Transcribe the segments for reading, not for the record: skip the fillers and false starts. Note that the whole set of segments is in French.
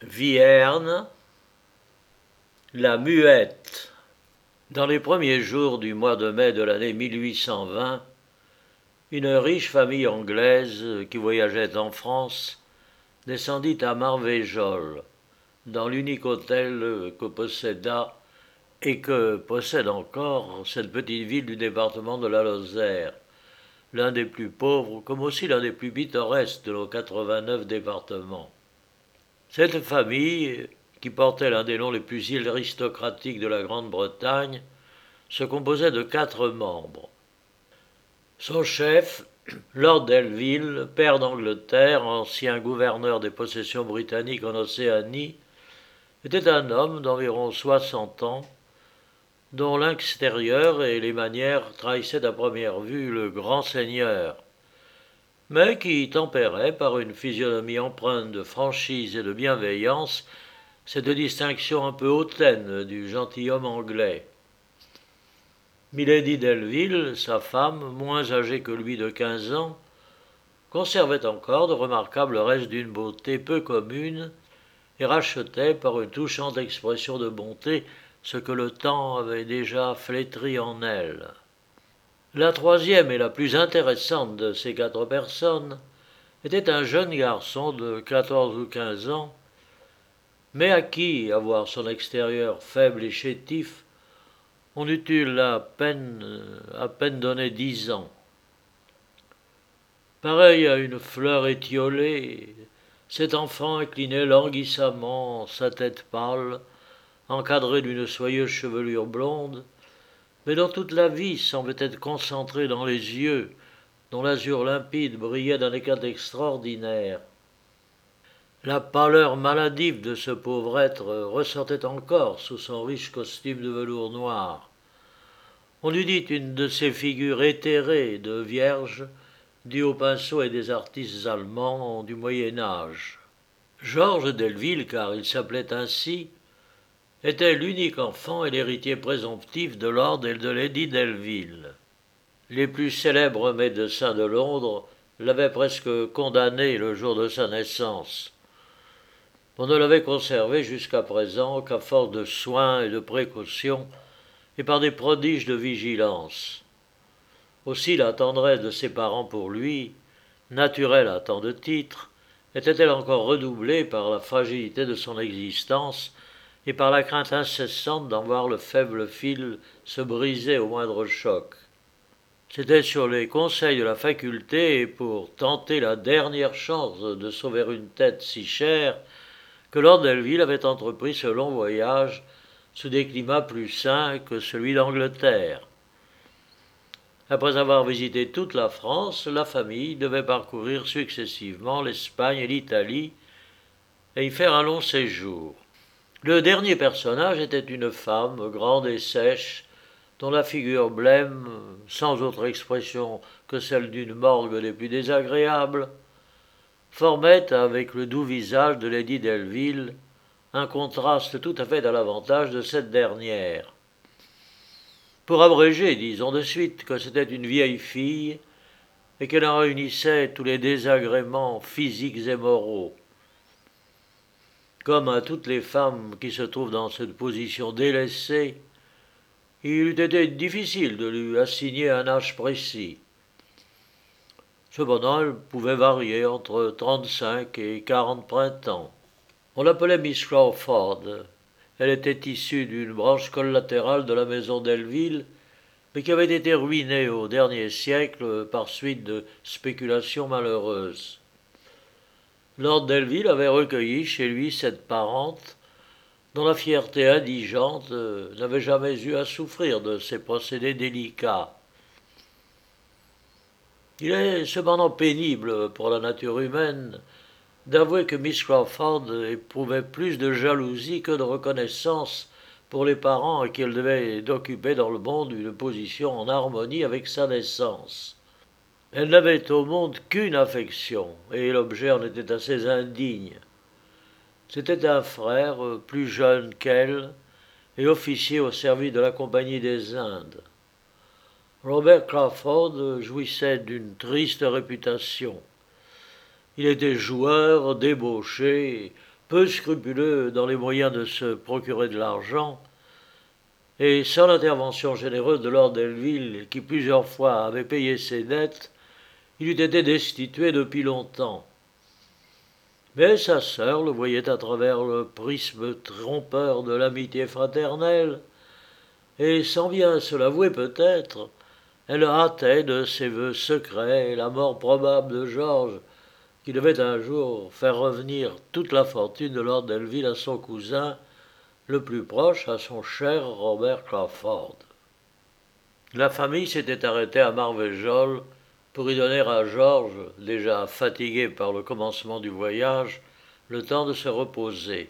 Vierne, la Muette. Dans les premiers jours du mois de mai de l'année 1820, une riche famille anglaise qui voyageait en France descendit à Marvejols, dans l'unique hôtel que posséda et que possède encore cette petite ville du département de la Lozère, l'un des plus pauvres comme aussi l'un des plus pittoresques de nos 89 départements. Cette famille, qui portait l'un des noms les plus aristocratiques de la Grande-Bretagne, se composait de 4 membres. Son chef, Lord Delville, pair d'Angleterre, ancien gouverneur des possessions britanniques en Océanie, était un homme d'environ 60 ans, dont l'extérieur et les manières trahissaient à première vue le grand seigneur, mais qui tempérait par une physionomie empreinte de franchise et de bienveillance cette distinction un peu hautaine du gentilhomme anglais. Milady Delville, sa femme, moins âgée que lui de 15 ans, conservait encore de remarquables restes d'une beauté peu commune et rachetait par une touchante expression de bonté ce que le temps avait déjà flétri en elle. La troisième et la plus intéressante de ces 4 personnes était un jeune garçon de 14 ou 15 ans, mais à qui, à voir son extérieur faible et chétif, on eût eu à peine donné 10 ans. Pareil à une fleur étiolée, cet enfant inclinait languissamment sa tête pâle, encadrée d'une soyeuse chevelure blonde, mais dont toute la vie semblait être concentrée dans les yeux, dont l'azur limpide brillait d'un éclat extraordinaire. La pâleur maladive de ce pauvre être ressortait encore sous son riche costume de velours noir. On eût dit une de ces figures éthérées de vierges dues au pinceau et des artistes allemands du Moyen Âge. Georges Delville, car il s'appelait ainsi, était l'unique enfant et l'héritier présomptif de Lord et de Lady Delville. Les plus célèbres médecins de Londres l'avaient presque condamné le jour de sa naissance. On ne l'avait conservé jusqu'à présent qu'à force de soins et de précautions et par des prodiges de vigilance. Aussi la tendresse de ses parents pour lui, naturelle à tant de titres, était-elle encore redoublée par la fragilité de son existence et par la crainte incessante d'en voir le faible fil se briser au moindre choc. C'était sur les conseils de la faculté et pour tenter la dernière chance de sauver une tête si chère que Lord Delville avait entrepris ce long voyage sous des climats plus sains que celui d'Angleterre. Après avoir visité toute la France, la famille devait parcourir successivement l'Espagne et l'Italie et y faire un long séjour. Le dernier personnage était une femme grande et sèche, dont la figure blême, sans autre expression que celle d'une morgue des plus désagréables, formait avec le doux visage de Lady Delville un contraste tout à fait à l'avantage de cette dernière. Pour abréger, disons de suite que c'était une vieille fille et qu'elle en réunissait tous les désagréments physiques et moraux. Comme à toutes les femmes qui se trouvent dans cette position délaissée, il eût été difficile de lui assigner un âge précis. Cependant, elle pouvait varier entre 35 et 40 printemps. On l'appelait Miss Crawford. Elle était issue d'une branche collatérale de la maison Delville, mais qui avait été ruinée au dernier siècle par suite de spéculations malheureuses. Lord Delville avait recueilli chez lui cette parente dont la fierté indigente n'avait jamais eu à souffrir de ces procédés délicats. Il est cependant pénible pour la nature humaine d'avouer que Miss Crawford éprouvait plus de jalousie que de reconnaissance pour les parents à qui elle devait d'occuper dans le monde une position en harmonie avec sa naissance. Elle n'avait au monde qu'une affection, et l'objet en était assez indigne. C'était un frère plus jeune qu'elle et officier au service de la Compagnie des Indes. Robert Crawford jouissait d'une triste réputation. Il était joueur, débauché, peu scrupuleux dans les moyens de se procurer de l'argent, et sans l'intervention généreuse de lord Delville, qui plusieurs fois avait payé ses dettes, il eût été destitué depuis longtemps. Mais sa sœur le voyait à travers le prisme trompeur de l'amitié fraternelle, et sans bien se l'avouer peut-être, elle hâtait de ses vœux secrets la mort probable de George, qui devait un jour faire revenir toute la fortune de lord Delville à son cousin, le plus proche, à son cher Robert Crawford. La famille s'était arrêtée à Marvejol pour y donner à George, déjà fatigué par le commencement du voyage, le temps de se reposer.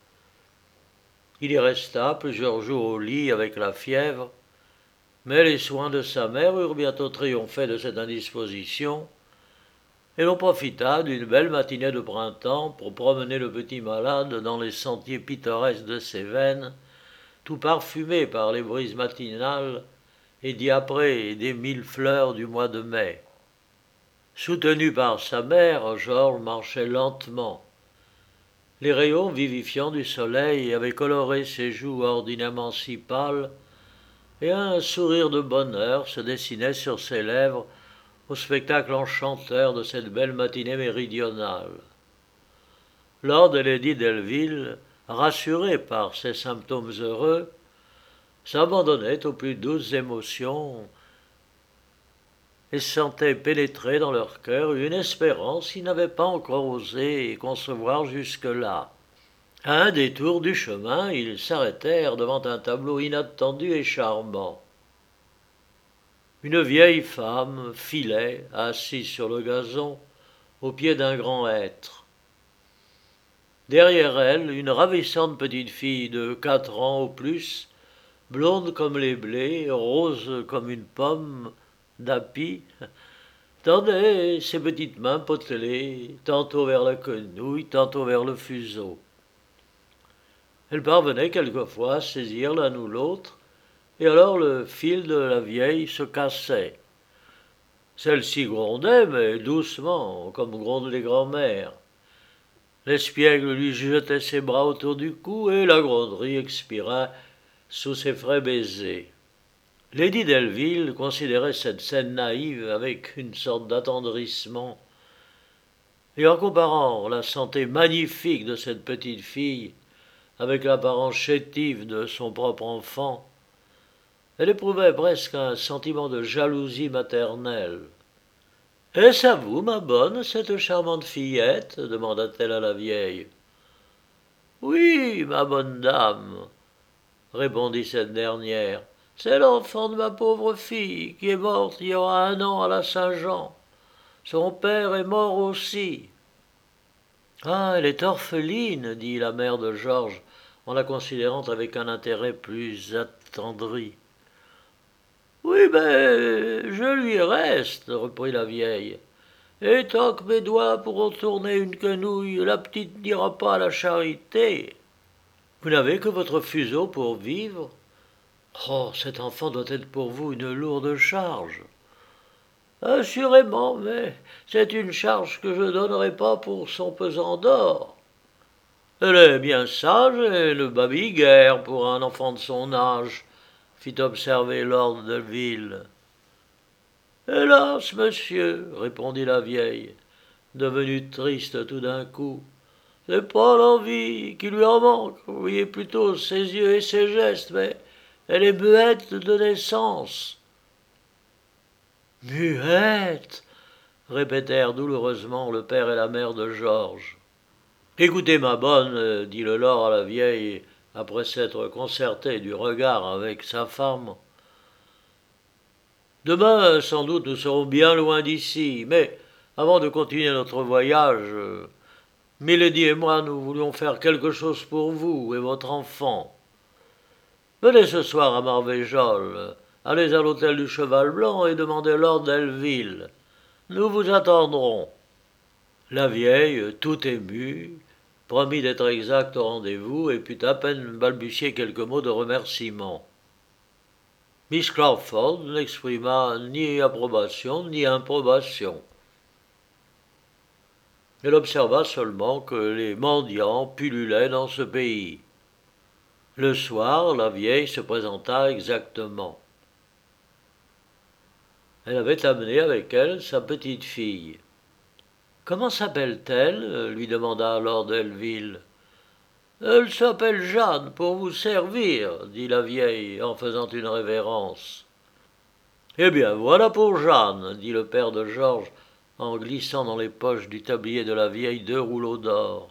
Il y resta plusieurs jours au lit avec la fièvre, mais les soins de sa mère eurent bientôt triomphé de cette indisposition, et l'on profita d'une belle matinée de printemps pour promener le petit malade dans les sentiers pittoresques de Cévennes, tout parfumés par les brises matinales et diaprés des 1000 fleurs du mois de mai. Soutenu par sa mère, Georges marchait lentement. Les rayons vivifiants du soleil avaient coloré ses joues ordinairement si pâles, et un sourire de bonheur se dessinait sur ses lèvres au spectacle enchanteur de cette belle matinée méridionale. Lord et Lady Delville, rassurés par ces symptômes heureux, s'abandonnaient aux plus douces émotions et sentaient pénétrer dans leur cœur une espérance qu'ils n'avaient pas encore osé concevoir jusque-là. À un détour du chemin, ils s'arrêtèrent devant un tableau inattendu et charmant. Une vieille femme filait, assise sur le gazon, au pied d'un grand hêtre. Derrière elle, une ravissante petite fille de 4 ans au plus, blonde comme les blés, rose comme une pomme d'api, tendait ses petites mains potelées, tantôt vers la quenouille, tantôt vers le fuseau. Elle parvenait quelquefois à saisir l'un ou l'autre, et alors le fil de la vieille se cassait. Celle-ci grondait, mais doucement, comme grondent les grands-mères. L'espiègle lui jetait ses bras autour du cou, et la gronderie expira sous ses frais baisers. Lady Delville considérait cette scène naïve avec une sorte d'attendrissement, et en comparant la santé magnifique de cette petite fille avec l'apparence chétive de son propre enfant, elle éprouvait presque un sentiment de jalousie maternelle. « Est-ce à vous, ma bonne, cette charmante fillette ?» demanda-t-elle à la vieille. « Oui, ma bonne dame, » répondit cette dernière. « C'est l'enfant de ma pauvre fille, qui est morte il y aura 1 an à la Saint-Jean. Son père est mort aussi. »« Ah, elle est orpheline, » dit la mère de Georges, en la considérant avec un intérêt plus attendri. « Oui, mais je lui reste, » reprit la vieille. « Et tant que mes doigts pourront tourner une quenouille, la petite n'ira pas à la charité. »« Vous n'avez que votre fuseau pour vivre ? Oh, cet enfant doit être pour vous une lourde charge. »« Assurément, mais c'est une charge que je ne donnerai pas pour son pesant d'or. » « Elle est bien sage et ne babille guère pour un enfant de son âge, » fit observer lord Delville. « Hélas, monsieur, » répondit la vieille, devenue triste tout d'un coup, « c'est pas l'envie qui lui en manque, vous voyez plutôt ses yeux et ses gestes, mais elle est muette de naissance. »« Muette !» répétèrent douloureusement le père et la mère de Georges. « Écoutez, ma bonne, dit le lord à la vieille, après s'être concerté du regard avec sa femme. Demain, sans doute, nous serons bien loin d'ici, mais avant de continuer notre voyage, Milady et moi, nous voulions faire quelque chose pour vous et votre enfant. Venez ce soir à Marvejol, allez à l'hôtel du Cheval Blanc et demandez lord Delville. Nous vous attendrons. » La vieille, tout émue, promit d'être exacte au rendez-vous et put à peine balbutier quelques mots de remerciement. Miss Crawford n'exprima ni approbation ni improbation. Elle observa seulement que les mendiants pullulaient dans ce pays. Le soir, la vieille se présenta exactement. Elle avait amené avec elle sa petite-fille. « Comment s'appelle-t-elle » lui demanda lord Delville. « Elle s'appelle Jeanne pour vous servir, dit la vieille en faisant une révérence. Eh bien, voilà pour Jeanne, dit le père de Georges en glissant dans les poches du tablier de la vieille 2 rouleaux d'or.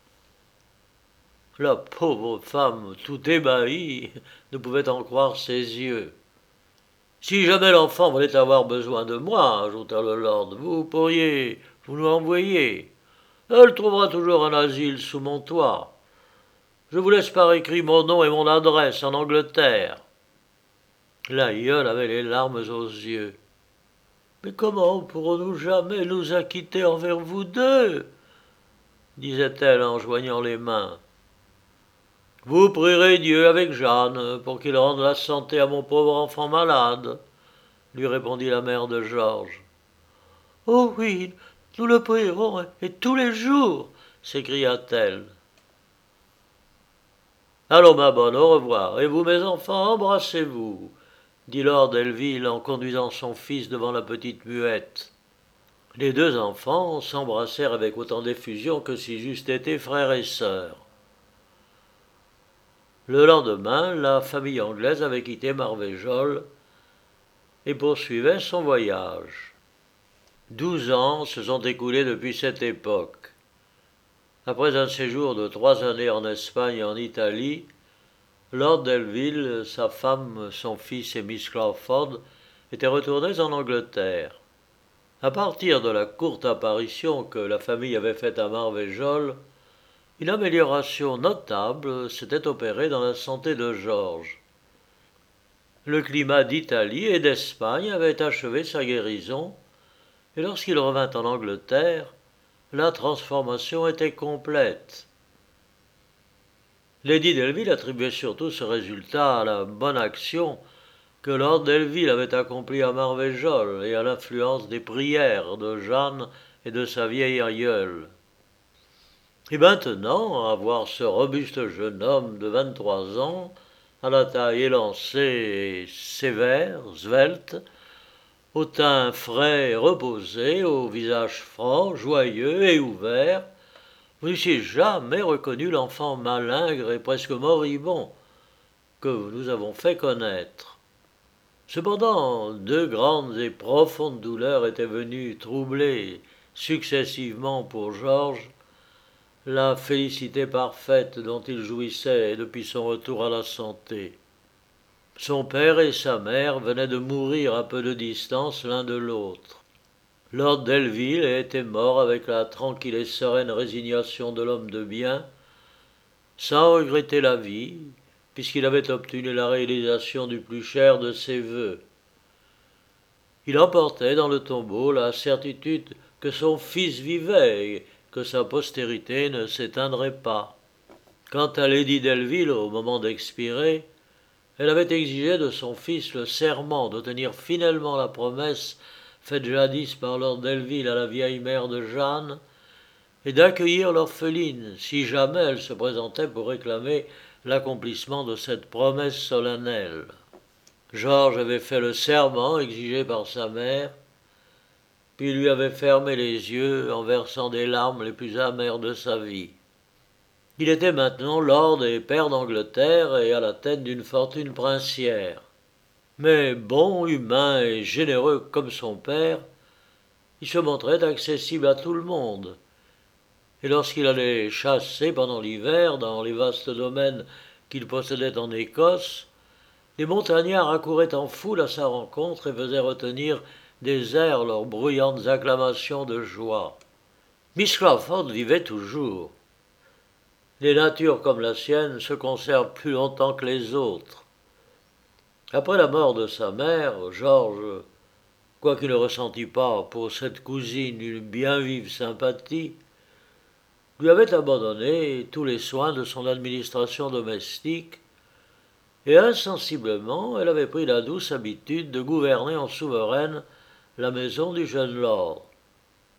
La pauvre femme, tout ébahie, ne pouvait en croire ses yeux. Si jamais l'enfant voulait avoir besoin de moi, ajouta le lord, vous nous l'envoyer. Elle trouvera toujours un asile sous mon toit. Je vous laisse par écrit mon nom et mon adresse en Angleterre. L'aïeul avait les larmes aux yeux. Mais comment pourrons-nous jamais nous acquitter envers vous deux disait-elle en joignant les mains. Vous prierez Dieu avec Jeanne pour qu'il rende la santé à mon pauvre enfant malade, lui répondit la mère de Georges. Oh oui, nous le prierons, et tous les jours, s'écria-t-elle. Allons, ma bonne, au revoir, et vous, mes enfants, embrassez-vous, dit lord Delville en conduisant son fils devant la petite muette. Les 2 enfants s'embrassèrent avec autant d'effusion que s'ils eussent été frères et sœurs. Le lendemain, la famille anglaise avait quitté Marvéjol et poursuivait son voyage. 12 ans se sont écoulés depuis cette époque. Après un séjour de 3 années en Espagne et en Italie, lord Delville, sa femme, son fils et Miss Crawford étaient retournés en Angleterre. À partir de la courte apparition que la famille avait faite à Marvéjol, une amélioration notable s'était opérée dans la santé de Georges. Le climat d'Italie et d'Espagne avait achevé sa guérison, et lorsqu'il revint en Angleterre, la transformation était complète. Lady Delville attribuait surtout ce résultat à la bonne action que lord Delville avait accomplie à Marvéjol et à l'influence des prières de Jeanne et de sa vieille aïeule. Et maintenant, à voir ce robuste jeune homme de 23 ans, à la taille élancée et sévère, svelte, au teint frais et reposé, au visage franc, joyeux et ouvert, vous n'eussiez jamais reconnu l'enfant malingre et presque moribond que nous avons fait connaître. Cependant, 2 grandes et profondes douleurs étaient venues troubler successivement pour Georges la félicité parfaite dont il jouissait depuis son retour à la santé. Son père et sa mère venaient de mourir à peu de distance l'un de l'autre. Lord Delville était mort avec la tranquille et sereine résignation de l'homme de bien, sans regretter la vie, puisqu'il avait obtenu la réalisation du plus cher de ses vœux. Il emportait dans le tombeau la certitude que son fils vivait et que sa postérité ne s'éteindrait pas. Quant à Lady Delville, au moment d'expirer, elle avait exigé de son fils le serment de tenir fidèlement la promesse faite jadis par lord Delville à la vieille mère de Jeanne, et d'accueillir l'orpheline si jamais elle se présentait pour réclamer l'accomplissement de cette promesse solennelle. Georges avait fait le serment exigé par sa mère, puis lui avait fermé les yeux en versant des larmes les plus amères de sa vie. Il était maintenant lord et père d'Angleterre et à la tête d'une fortune princière. Mais bon, humain et généreux comme son père, il se montrait accessible à tout le monde. Et lorsqu'il allait chasser pendant l'hiver dans les vastes domaines qu'il possédait en Écosse, les montagnards accouraient en foule à sa rencontre et faisaient retenir des airs leurs bruyantes acclamations de joie. Miss Crawford vivait toujours. Les natures comme la sienne se conservent plus longtemps que les autres. Après la mort de sa mère, Georges, quoiqu'il ne ressentît pas pour cette cousine une bien vive sympathie, lui avait abandonné tous les soins de son administration domestique, et insensiblement elle avait pris la douce habitude de gouverner en souveraine la maison du jeune lord.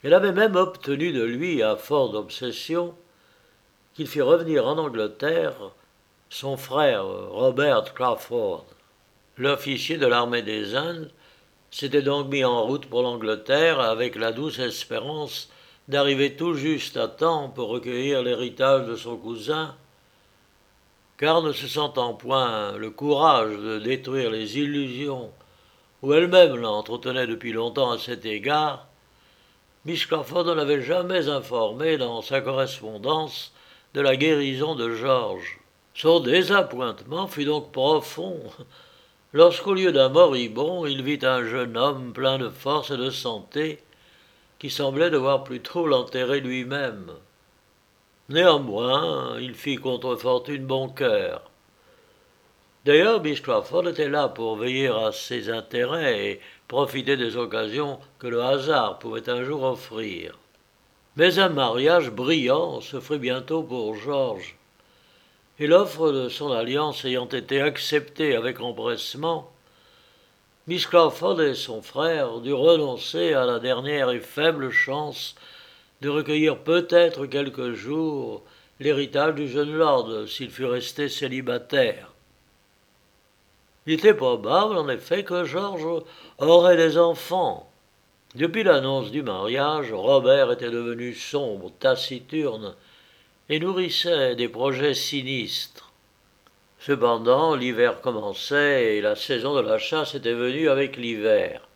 Elle avait même obtenu de lui, à force d'obsession, qu'il fit revenir en Angleterre son frère Robert Crawford. L'officier de l'armée des Indes s'était donc mis en route pour l'Angleterre avec la douce espérance d'arriver tout juste à temps pour recueillir l'héritage de son cousin, car ne se sentant point le courage de détruire les illusions où elle-même l'entretenait depuis longtemps à cet égard, Miss Crawford ne l'avait jamais informé dans sa correspondance de la guérison de George. Son désappointement fut donc profond lorsqu'au lieu d'un moribond, il vit un jeune homme plein de force et de santé qui semblait devoir plutôt l'enterrer lui-même. Néanmoins, il fit contre fortune bon cœur. D'ailleurs, Miss Crawford était là pour veiller à ses intérêts et profiter des occasions que le hasard pouvait un jour offrir. Mais un mariage brillant se ferait bientôt pour George, et l'offre de son alliance ayant été acceptée avec empressement, Miss Crawford et son frère durent renoncer à la dernière et faible chance de recueillir peut-être quelque jour l'héritage du jeune lord s'il fût resté célibataire. Il était probable, en effet, que George aurait des enfants. Depuis l'annonce du mariage, Robert était devenu sombre, taciturne, et nourrissait des projets sinistres. Cependant, l'hiver commençait et la saison de la chasse était venue avec l'hiver.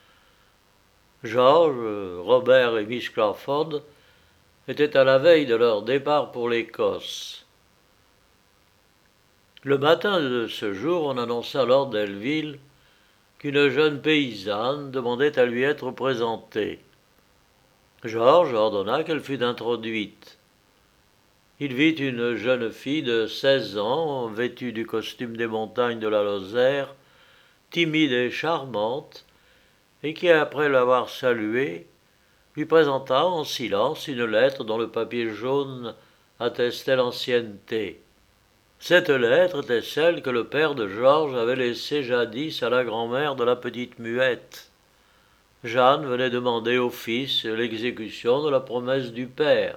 George, Robert et Miss Crawford étaient à la veille de leur départ pour l'Écosse. Le matin de ce jour, on annonça à Lord Delville qu'une jeune paysanne demandait à lui être présentée. George ordonna qu'elle fût introduite. Il vit une jeune fille de 16 ans, vêtue du costume des montagnes de la Lozère, timide et charmante, et qui, après l'avoir saluée, lui présenta en silence une lettre dont le papier jaune attestait l'ancienneté. Cette lettre était celle que le père de George avait laissée jadis à la grand-mère de la petite muette. Jeanne venait demander au fils l'exécution de la promesse du père.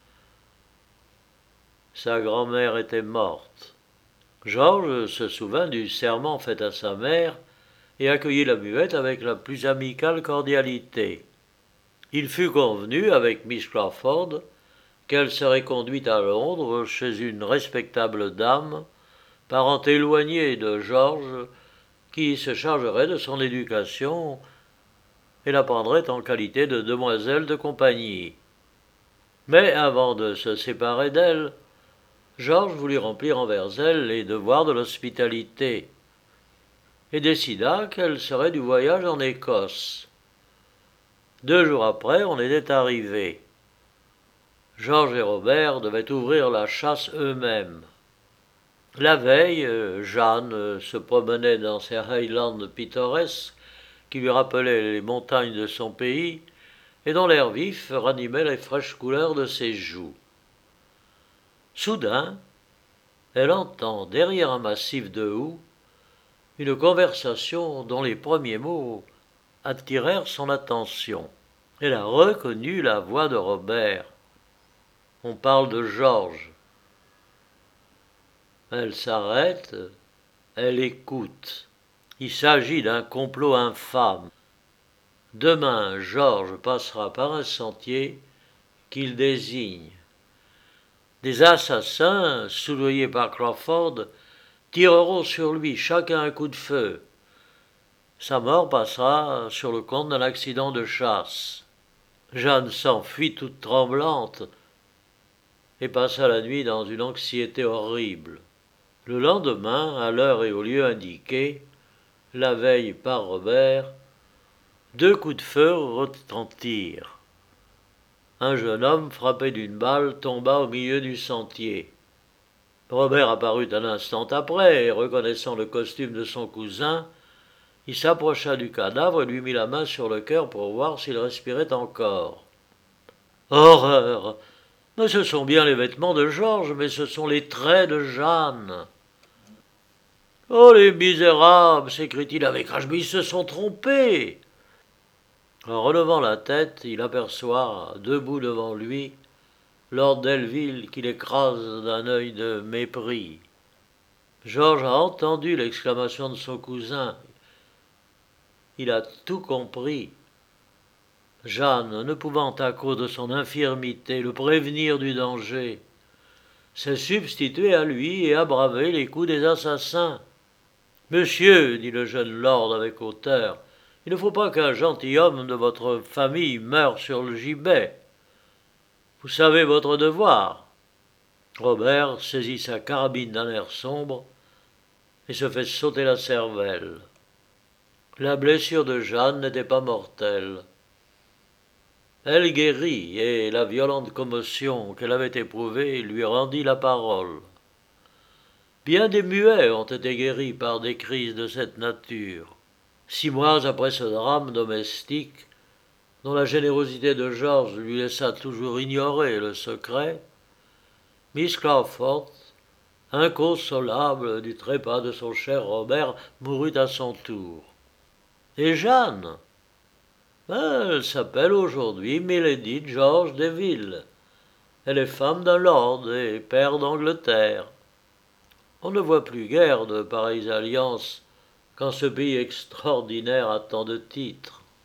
Sa grand-mère était morte. George se souvint du serment fait à sa mère et accueillit la muette avec la plus amicale cordialité. Il fut convenu avec Miss Crawford qu'elle serait conduite à Londres chez une respectable dame, parent éloignée de George, qui se chargerait de son éducation et la prendrait en qualité de demoiselle de compagnie. Mais avant de se séparer d'elle, George voulut remplir envers elle les devoirs de l'hospitalité, et décida qu'elle serait du voyage en Écosse. 2 jours après, on était arrivé. George et Robert devaient ouvrir la chasse eux-mêmes. La veille, Jeanne se promenait dans ces Highlands pittoresques qui lui rappelaient les montagnes de son pays et dont l'air vif ranimait les fraîches couleurs de ses joues. Soudain, elle entend, derrière un massif de houx, une conversation dont les premiers mots attirèrent son attention. Elle a reconnu la voix de Robert. On parle de George. Elle s'arrête, elle écoute. Il s'agit d'un complot infâme. Demain, George passera par un sentier qu'il désigne. Des assassins, soudoyés par Crawford, tireront sur lui chacun un coup de feu. Sa mort passera sur le compte d'un accident de chasse. Jeanne s'enfuit toute tremblante et passa la nuit dans une anxiété horrible. Le lendemain, à l'heure et au lieu indiqués, la veille par Robert, 2 coups de feu retentirent. Un jeune homme frappé d'une balle tomba au milieu du sentier. Robert apparut un instant après et, reconnaissant le costume de son cousin, il s'approcha du cadavre et lui mit la main sur le cœur pour voir s'il respirait encore. Horreur! Mais ce sont bien les vêtements de George, mais ce sont les traits de Jeanne. Oh, les misérables! S'écrie-t-il avec rage, mais ils se sont trompés! En relevant la tête, il aperçoit, debout devant lui, lord Delville qui l'écrase d'un œil de mépris. Georges a entendu l'exclamation de son cousin. Il a tout compris. Jeanne, ne pouvant à cause de son infirmité le prévenir du danger, s'est substituée à lui et a bravé les coups des assassins. Monsieur, dit le jeune lord avec hauteur, il ne faut pas qu'un gentilhomme de votre famille meure sur le gibet. Vous savez votre devoir. Robert saisit sa carabine d'un air sombre et se fait sauter la cervelle. La blessure de Jeanne n'était pas mortelle. Elle guérit, et la violente commotion qu'elle avait éprouvée lui rendit la parole. Bien des muets ont été guéris par des crises de cette nature. 6 mois après ce drame domestique, dont la générosité de Georges lui laissa toujours ignorer le secret, Miss Crawford, inconsolable du trépas de son cher Robert, mourut à son tour. Et Jeanne, elle s'appelle aujourd'hui Milady George Deville. Elle est femme d'un lord et pair d'Angleterre. On ne voit plus guère de pareilles alliances quand ce pays extraordinaire a tant de titres.